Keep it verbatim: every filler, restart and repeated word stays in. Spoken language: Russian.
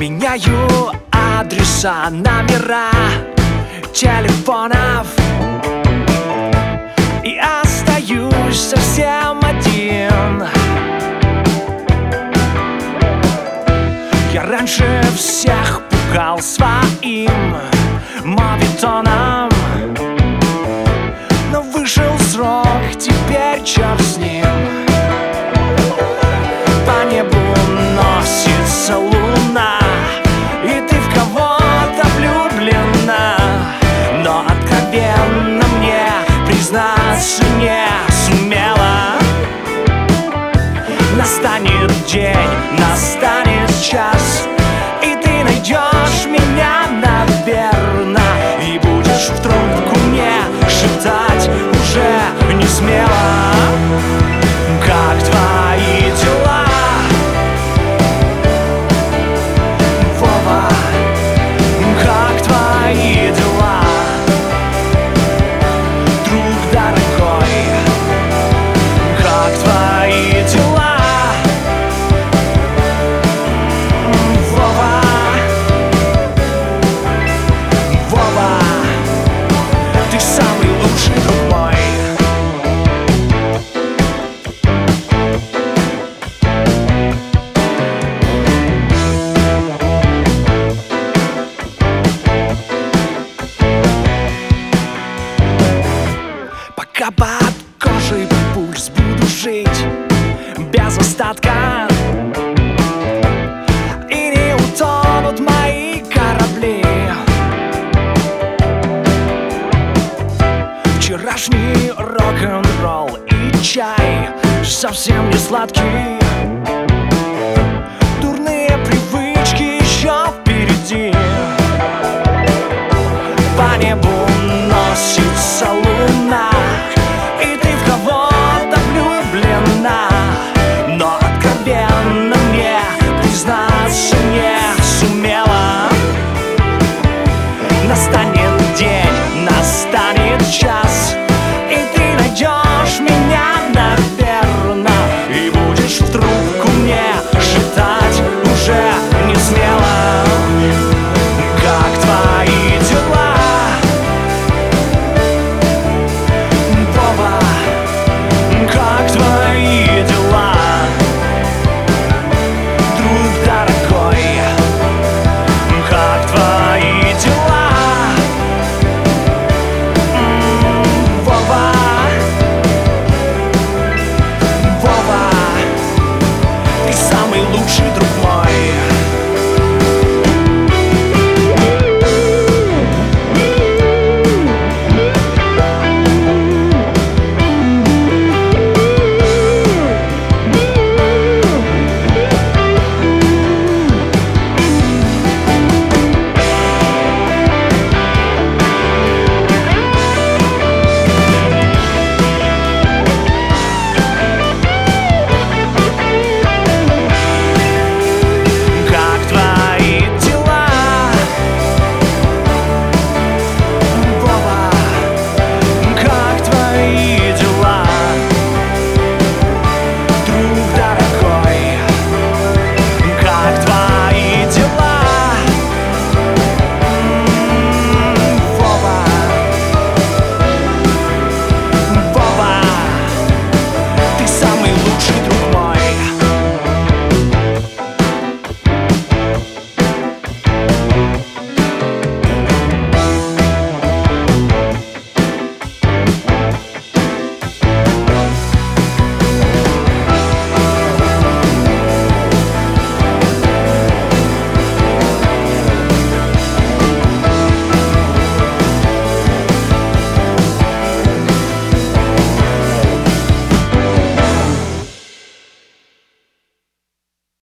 Меняю адреса, номера телефонов и остаюсь совсем один. Я раньше всех пугал своим моветоном, но вышел срок, теперь черт с ним. По небу носится луна, и ты в кого-то влюблена, но откровенно мне признаться не сумела. Настанет день, настанет час, и ты найдешь меня, наверно, и будешь в трубку мне шептать уже не смело: как твои дела, Вова, как твои дела, друг дорогой, как твои дела, Вова, Вова, ты самый лучший друг мой. Пока под кожей пульс буду жить без остатка, и не утонут мои корабли. Вчерашний рок-н-ролл и чай совсем не сладкий.